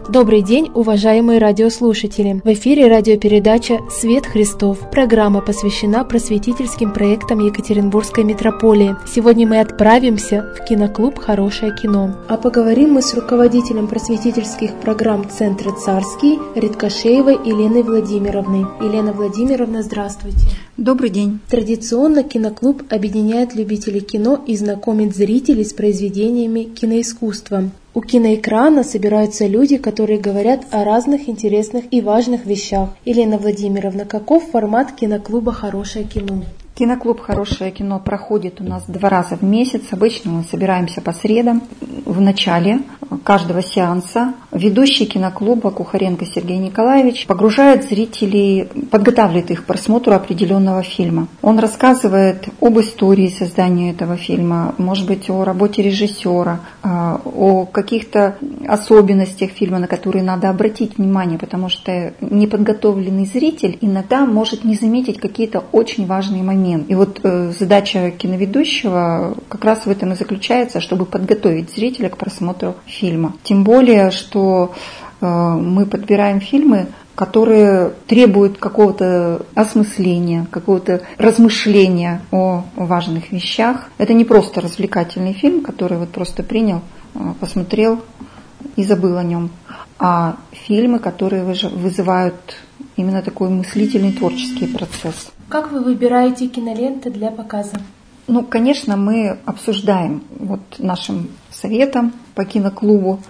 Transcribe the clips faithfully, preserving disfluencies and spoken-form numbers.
Добрый день, уважаемые радиослушатели! В эфире радиопередача «Свет Христов». Программа посвящена просветительским проектам Екатеринбургской митрополии. Сегодня мы отправимся в киноклуб «Хорошее кино». А поговорим мы с руководителем просветительских программ Центра «Царский» Редкашеевой Еленой Владимировной. Елена Владимировна, здравствуйте! Добрый день! Традиционно киноклуб объединяет любителей кино и знакомит зрителей с произведениями киноискусства. У киноэкрана собираются люди, которые говорят о разных интересных и важных вещах. Елена Владимировна, каков формат киноклуба «Хорошее кино»? Киноклуб «Хорошее кино» проходит у нас два раза в месяц. Обычно мы собираемся по средам. В начале каждого сеанса ведущий киноклуба Кухаренко Сергей Николаевич погружает зрителей, подготавливает их к просмотру определенного фильма. Он рассказывает об истории создания этого фильма, может быть, о работе режиссера, о каких-то особенностях фильма, на которые надо обратить внимание, потому что неподготовленный зритель иногда может не заметить какие-то очень важные моменты. И вот э, задача киноведущего как раз в этом и заключается, чтобы подготовить зрителя к просмотру фильма. Тем более, что э, мы подбираем фильмы, которые требуют какого-то осмысления, какого-то размышления о важных вещах. Это не просто развлекательный фильм, который вот просто принял, э, посмотрел и забыл о нем, а фильмы, которые вызывают именно такой мыслительный творческий процесс. Как вы выбираете киноленты для показа? Ну, конечно, мы обсуждаем вот нашим советом по киноклубу,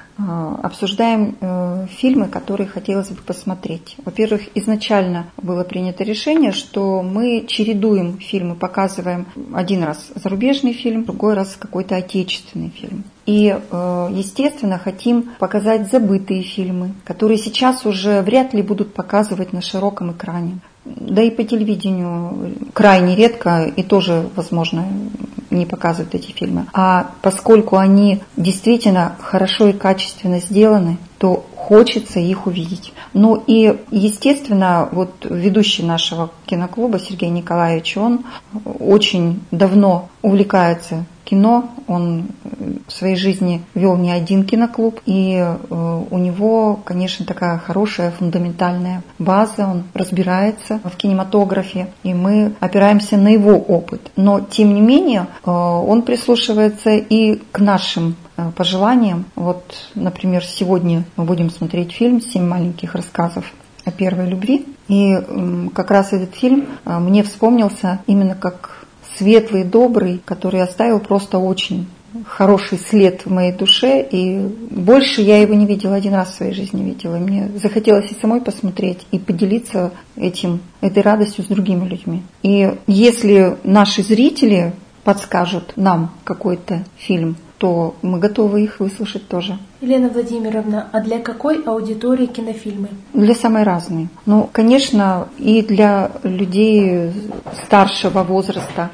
обсуждаем э, фильмы, которые хотелось бы посмотреть. Во-первых, изначально было принято решение, что мы чередуем фильмы, показываем один раз зарубежный фильм, другой раз какой-то отечественный фильм. И, э, естественно, хотим показать забытые фильмы, которые сейчас уже вряд ли будут показывать на широком экране. Да и по телевидению крайне редко и тоже, возможно, не показывают эти фильмы. А поскольку они действительно хорошо и качественно сделаны, то хочется их увидеть. Ну и, естественно, вот ведущий нашего киноклуба Сергей Николаевич, он очень давно увлекается кино, он в своей жизни вел не один киноклуб, и у него, конечно, такая хорошая фундаментальная база, он разбирается в кинематографе, и мы опираемся на его опыт. Но, тем не менее, он прислушивается и к нашим пожеланиям. Вот, например, сегодня мы будем смотреть фильм «Семь маленьких рассказов о первой любви», и как раз этот фильм мне вспомнился именно как светлый, добрый, который оставил просто очень хороший след в моей душе, и больше я его не видела, один раз в своей жизни видела. Мне захотелось и самой посмотреть, и поделиться этим, этой радостью с другими людьми. И если наши зрители подскажут нам какой-то фильм, то мы готовы их выслушать тоже. Елена Владимировна, а для какой аудитории кинофильмы? Для самой разной. Ну, конечно, и для людей старшего возраста,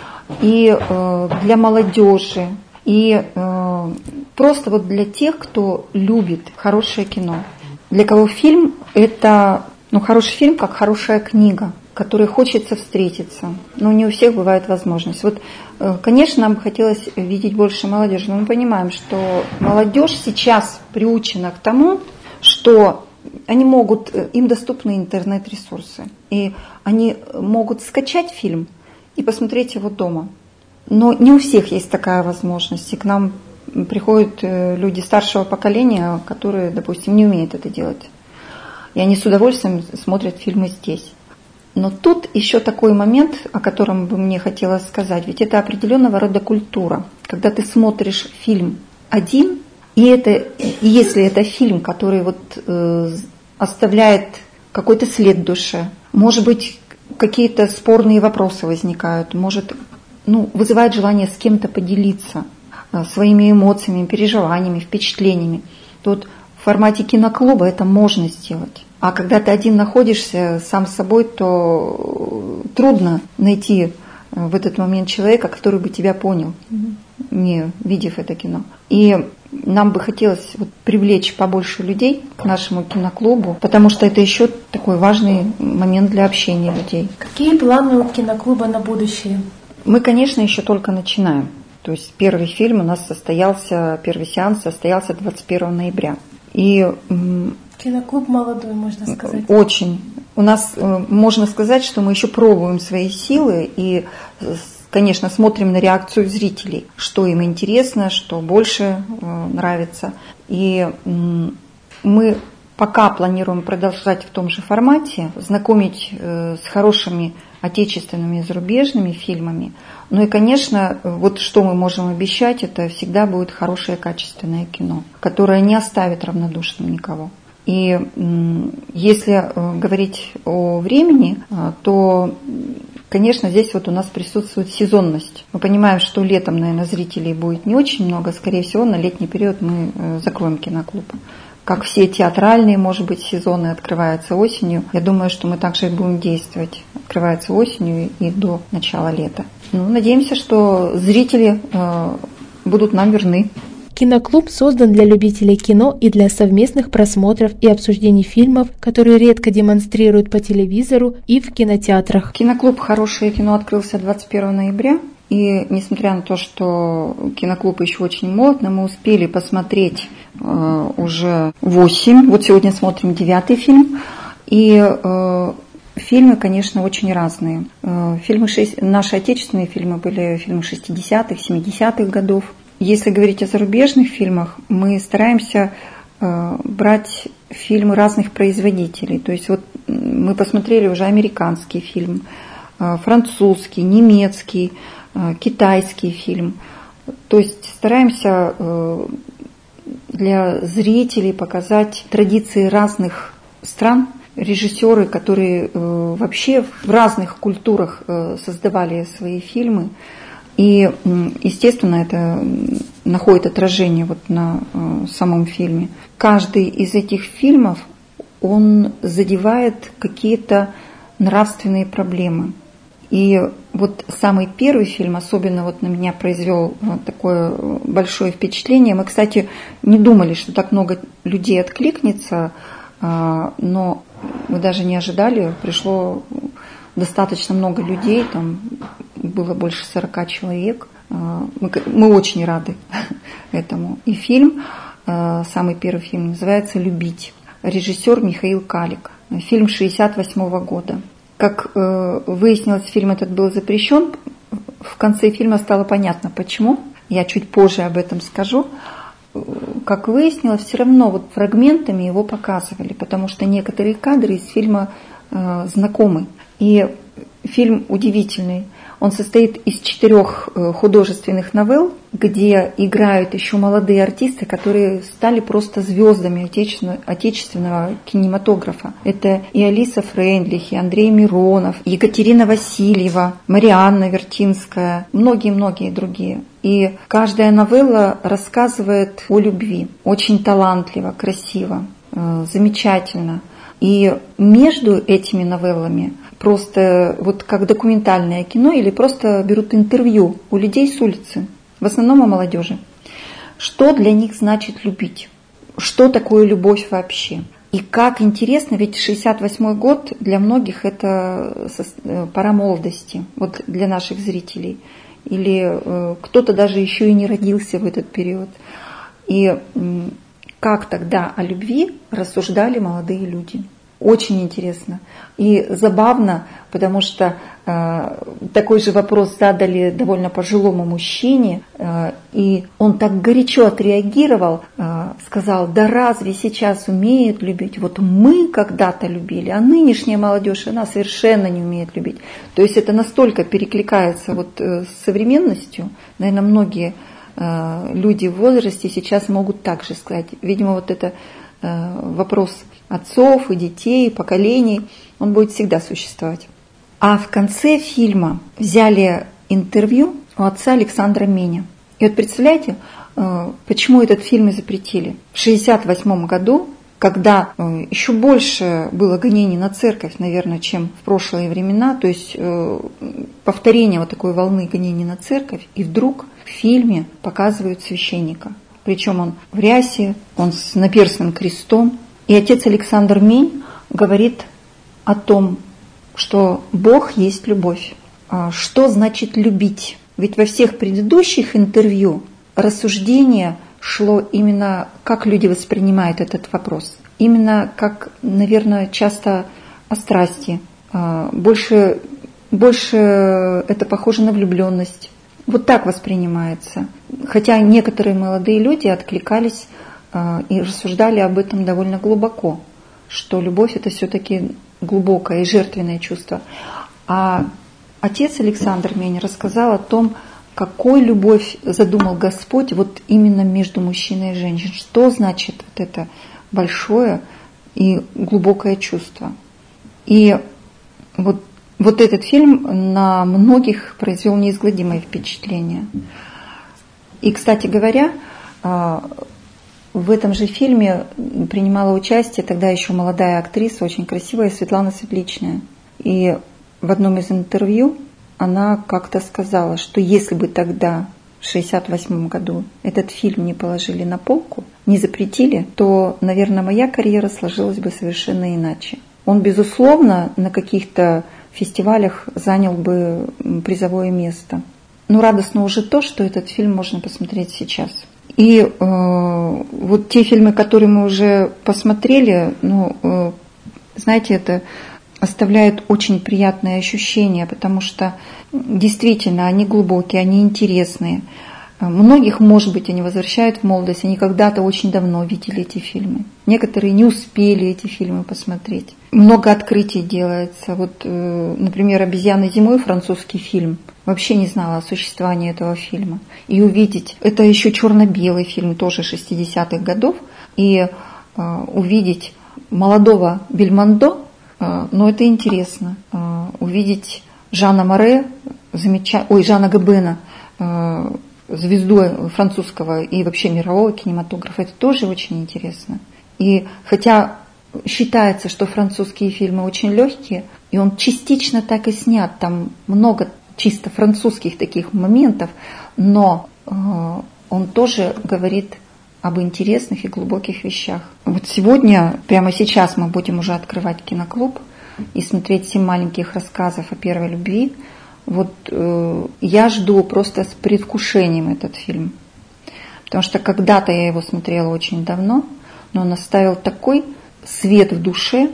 и э, для молодежи, и э, просто вот для тех, кто любит хорошее кино. Для кого фильм – это, ну, хороший фильм, как хорошая книга, которой хочется встретиться. Но не у всех бывает возможность. Вот, конечно, нам бы хотелось видеть больше молодежи, но мы понимаем, что молодежь сейчас приучена к тому, что они могут, им доступны интернет-ресурсы, и они могут скачать фильм и посмотреть его дома. Но не у всех есть такая возможность. И к нам приходят люди старшего поколения, которые, допустим, не умеют это делать. И они с удовольствием смотрят фильмы здесь. Но тут еще такой момент, о котором бы мне хотелось сказать. Ведь это определенного рода культура. Когда ты смотришь фильм один, и, это, и если это фильм, который вот, э, оставляет какой-то след в душе, может быть, какие-то спорные вопросы возникают, может, ну, вызывает желание с кем-то поделиться э, своими эмоциями, переживаниями, впечатлениями, то вот в формате киноклуба это можно сделать. А когда ты один находишься сам с собой, то трудно найти в этот момент человека, который бы тебя понял, не видев это кино. И нам бы хотелось вот привлечь побольше людей к нашему киноклубу, потому что это еще такой важный момент для общения людей. Какие планы у киноклуба на будущее? Мы, конечно, еще только начинаем. То есть первый фильм у нас состоялся, первый сеанс состоялся двадцать первого ноября. И киноклуб молодой, можно сказать. Очень. У нас, можно сказать, что мы еще пробуем свои силы и, конечно, смотрим на реакцию зрителей, что им интересно, что больше нравится. И мы пока планируем продолжать в том же формате, знакомить с хорошими отечественными и зарубежными фильмами. Ну и, конечно, вот что мы можем обещать, это всегда будет хорошее качественное кино, которое не оставит равнодушным никого. И если говорить о времени, то, конечно, здесь вот у нас присутствует сезонность. Мы понимаем, что летом, наверное, зрителей будет не очень много. Скорее всего, на летний период мы закроем киноклуб. Как все театральные, может быть, сезоны открываются осенью, я думаю, что мы также и будем действовать. Открывается осенью и до начала лета. Ну, надеемся, что зрители э, будут нам верны. Киноклуб создан для любителей кино и для совместных просмотров и обсуждений фильмов, которые редко демонстрируют по телевизору и в кинотеатрах. Киноклуб «Хорошее кино» открылся двадцать первого ноября. И несмотря на то, что киноклуб еще очень молод, но мы успели посмотреть э, уже восемь. Вот сегодня смотрим девятый фильм. И э, фильмы, конечно, очень разные. Э, фильмы шесть, наши отечественные фильмы были фильмы шестидесятых, семидесятых годов. Если говорить о зарубежных фильмах, мы стараемся э, брать фильмы разных производителей. То есть вот мы посмотрели уже американский фильм, э, французский, немецкий, китайский фильм. То есть стараемся для зрителей показать традиции разных стран, режиссеры, которые вообще в разных культурах создавали свои фильмы. И, естественно, это находит отражение вот на самом фильме. Каждый из этих фильмов, он задевает какие-то нравственные проблемы. И вот самый первый фильм особенно вот на меня произвел такое большое впечатление. Мы, кстати, не думали, что так много людей откликнется, но мы даже не ожидали. Пришло достаточно много людей, там было больше сорока человек. Мы очень рады этому. И фильм, самый первый фильм, называется «Любить». Режиссер Михаил Калик. Фильм шестьдесят восьмого года. Как э, выяснилось, фильм этот был запрещен. В конце фильма стало понятно, почему. Я чуть позже об этом скажу. Как выяснилось, все равно вот фрагментами его показывали, потому что некоторые кадры из фильма э, знакомы. И фильм удивительный. Он состоит из четырех художественных новелл, где играют еще молодые артисты, которые стали просто звездами отечественного, отечественного кинематографа. Это и Алиса Фрейндлих, и Андрей Миронов, Екатерина Васильева, Марианна Вертинская, многие-многие другие. И каждая новелла рассказывает о любви. Очень талантливо, красиво, замечательно. И между этими новеллами просто вот как документальное кино или просто берут интервью у людей с улицы, в основном о молодежи. Что для них значит любить? Что такое любовь вообще? И как интересно, ведь шестьдесят восьмой год для многих это пора молодости, вот для наших зрителей. Или кто-то даже еще и не родился в этот период. И как тогда о любви рассуждали молодые люди? Очень интересно и забавно, потому что э, такой же вопрос задали довольно пожилому мужчине, э, и он так горячо отреагировал, э, сказал: да разве сейчас умеют любить? Вот мы когда-то любили, а нынешняя молодежь, она совершенно не умеет любить. То есть это настолько перекликается вот, э, с современностью, наверное, многие э, люди в возрасте сейчас могут так же сказать. Видимо, вот это э, вопрос отцов и детей, поколений, он будет всегда существовать. А в конце фильма взяли интервью у отца Александра Меня. И вот представляете, почему этот фильм и запретили? В шестьдесят восьмом году, когда еще больше было гонений на церковь, наверное, чем в прошлые времена, то есть повторение вот такой волны гонений на церковь, и вдруг в фильме показывают священника. Причем он в рясе, он с наперстным крестом. И отец Александр Мень говорит о том, что Бог есть любовь. Что значит любить? Ведь во всех предыдущих интервью рассуждения шло именно, как люди воспринимают этот вопрос. Именно как, наверное, часто о страсти. Больше, больше это похоже на влюбленность. Вот так воспринимается. Хотя некоторые молодые люди откликались и рассуждали об этом довольно глубоко, что любовь – это все-таки глубокое и жертвенное чувство. А отец Александр Мень рассказал о том, какой любовь задумал Господь вот именно между мужчиной и женщиной. Что значит вот это большое и глубокое чувство. И вот, вот этот фильм на многих произвел неизгладимое впечатление. И, кстати говоря, в этом же фильме принимала участие тогда еще молодая актриса, очень красивая, Светлана Светличная. И в одном из интервью она как-то сказала, что если бы тогда, в шестьдесят восьмом году, этот фильм не положили на полку, не запретили, то, наверное, моя карьера сложилась бы совершенно иначе. Он, безусловно, на каких-то фестивалях занял бы призовое место. Но радостно уже то, что этот фильм можно посмотреть сейчас. И э, вот те фильмы, которые мы уже посмотрели, ну, э, знаете, это оставляет очень приятные ощущения, потому что действительно они глубокие, они интересные. Многих, может быть, они возвращают в молодость, они когда-то очень давно видели эти фильмы. Некоторые не успели эти фильмы посмотреть. Много открытий делается. Вот, например, «Обезьяны зимой», французский фильм. Вообще не знала о существовании этого фильма. И увидеть, это еще черно-белый фильм, тоже шестидесятых годов, и э, увидеть молодого Бельмондо, э, ну это интересно. Э, увидеть Жана Море, замеча... ой, Жана Габена, э, звезду французского и вообще мирового кинематографа, это тоже очень интересно. И хотя считается, что французские фильмы очень легкие, и он частично так и снят, там много чисто французских таких моментов, но э, он тоже говорит об интересных и глубоких вещах. Вот сегодня, прямо сейчас мы будем уже открывать киноклуб и смотреть «Семь маленьких рассказов о первой любви». Вот э, я жду просто с предвкушением этот фильм, потому что когда-то я его смотрела очень давно, но он оставил такой свет в душе,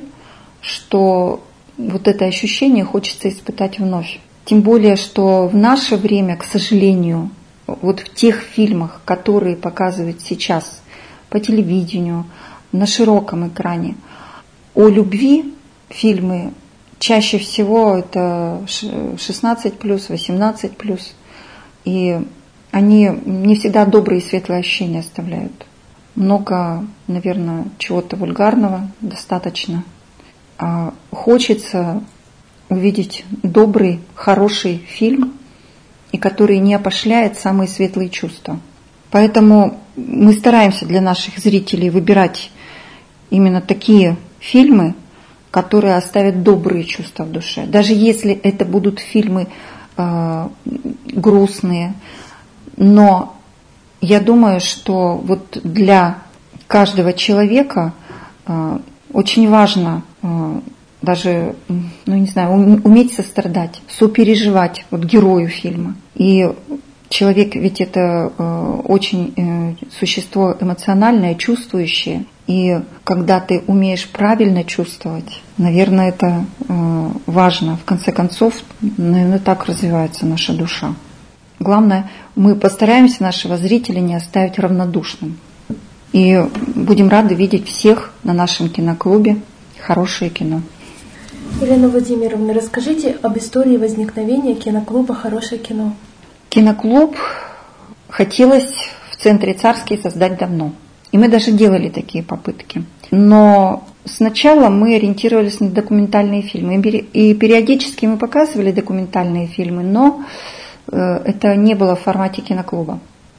что вот это ощущение хочется испытать вновь. Тем более, что в наше время, к сожалению, вот в тех фильмах, которые показывают сейчас по телевидению, на широком экране, о любви фильмы чаще всего это шестнадцать плюс, восемнадцать плюс, и они не всегда добрые и светлые ощущения оставляют. Много, наверное, чего-то вульгарного достаточно. А хочется увидеть добрый, хороший фильм, и который не опошляет самые светлые чувства. Поэтому мы стараемся для наших зрителей выбирать именно такие фильмы, которые оставят добрые чувства в душе. Даже если это будут фильмы э, грустные, но я думаю, что вот для каждого человека э, очень важно э, даже, ну не знаю, уметь сострадать, сопереживать вот герою фильма. И человек ведь это э, очень э, существо эмоциональное, чувствующее. И когда ты умеешь правильно чувствовать, наверное, это э, важно. В конце концов, наверное, так развивается наша душа. Главное, мы постараемся нашего зрителя не оставить равнодушным. И будем рады видеть всех на нашем киноклубе. Хорошее кино. Елена Владимировна, расскажите об истории возникновения киноклуба «Хорошее кино». Киноклуб хотелось в центре Царский создать давно. И мы даже делали такие попытки. Но сначала мы ориентировались на документальные фильмы. И периодически мы показывали документальные фильмы, но это не было в формате киноклуба.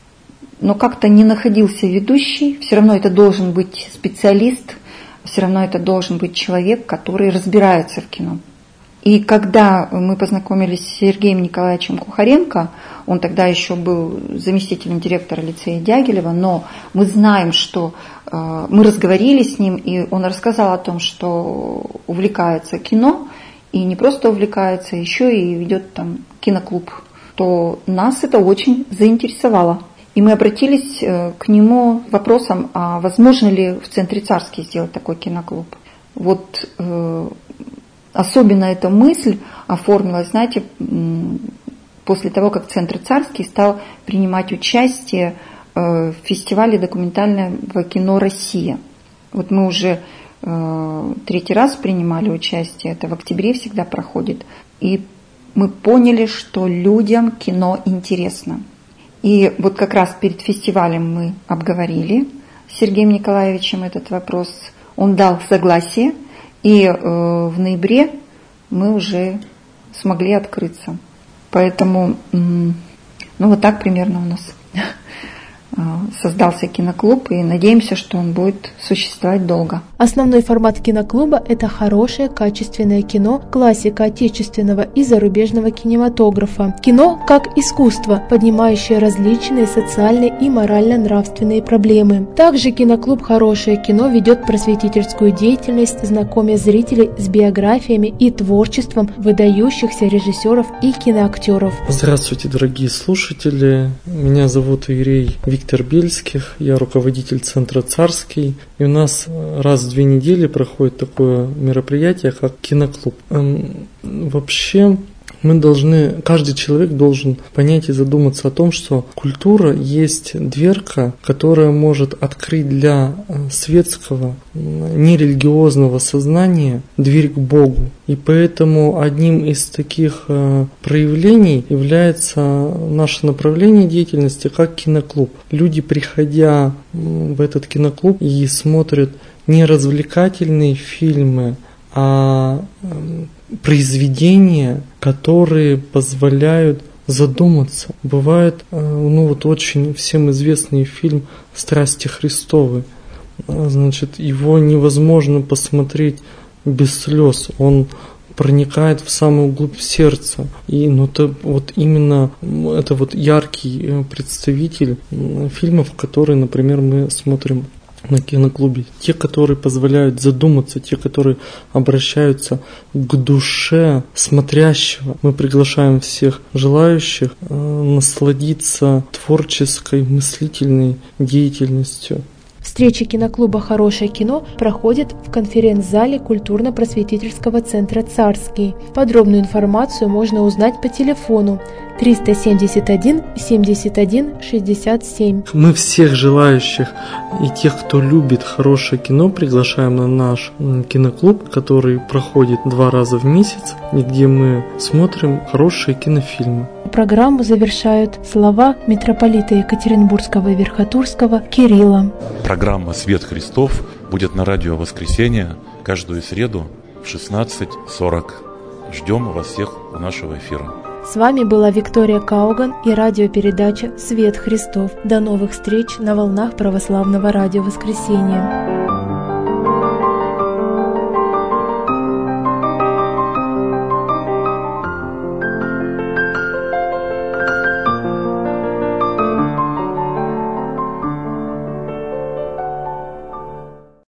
Но как-то не находился ведущий. Все равно это должен быть специалист, все равно это должен быть человек, который разбирается в кино. И когда мы познакомились с Сергеем Николаевичем Кухаренко, он тогда еще был заместителем директора лицея Дягилева, но мы знаем, что э, мы разговаривали с ним, и он рассказал о том, что увлекается кино, и не просто увлекается, еще и ведет там киноклуб, то нас это очень заинтересовало. И мы обратились к нему с вопросом, а возможно ли в Центре Царский сделать такой киноклуб. Вот э, особенно эта мысль оформилась, знаете, после того, как Центр Царский стал принимать участие э, в фестивале документального кино «Россия». Вот мы уже э, третий раз принимали участие, это в октябре всегда проходит, и мы поняли, что людям кино интересно. И вот как раз перед фестивалем мы обговорили с Сергеем Николаевичем этот вопрос. Он дал согласие, и э, в ноябре мы уже смогли открыться. Поэтому, э, ну вот так примерно у нас создался киноклуб, и надеемся, что он будет существовать долго. Основной формат киноклуба – это хорошее, качественное кино, классика отечественного и зарубежного кинематографа. Кино как искусство, поднимающее различные социальные и морально-нравственные проблемы. Также киноклуб «Хорошее кино» ведет просветительскую деятельность, знакомя зрителей с биографиями и творчеством выдающихся режиссеров и киноактеров. Здравствуйте, дорогие слушатели! Меня зовут Ирей Викторович Виктор Бельских, я руководитель Центра Царский, и у нас раз в две недели проходит такое мероприятие, как киноклуб. Вообще мы должны, каждый человек должен понять и задуматься о том, что культура есть дверка, которая может открыть для светского, нерелигиозного сознания дверь к Богу. И поэтому одним из таких проявлений является наше направление деятельности как киноклуб. Люди, приходя в этот киноклуб и смотрят не развлекательные фильмы, а произведения, которые позволяют задуматься. Бывает, ну вот очень всем известный фильм «Страсти Христовы». Значит, его невозможно посмотреть без слез. Он проникает в самую глубь сердца. И ну, это вот именно это вот яркий представитель фильмов, которые, например, мы смотрим на киноклубе. Те, которые позволяют задуматься, те, которые обращаются к душе смотрящего. Мы приглашаем всех желающих э, насладиться творческой, мыслительной деятельностью. Встречи киноклуба «Хорошее кино» проходят в конференц-зале культурно-просветительского центра «Царский». Подробную информацию можно узнать по телефону триста семьдесят один семьдесят один шестьдесят семь. Мы всех желающих и тех, кто любит хорошее кино, приглашаем на наш киноклуб, который проходит два раза в месяц, и где мы смотрим хорошие кинофильмы. Программу завершают слова митрополита Екатеринбургского и Верхотурского Кирилла. Программа «Свет Христов» будет на радио «Воскресенье» каждую среду в шестнадцать сорок. Ждем вас всех у нашего эфира. С вами была Виктория Кауган и радиопередача «Свет Христов». До новых встреч на волнах православного радио «Воскресенье».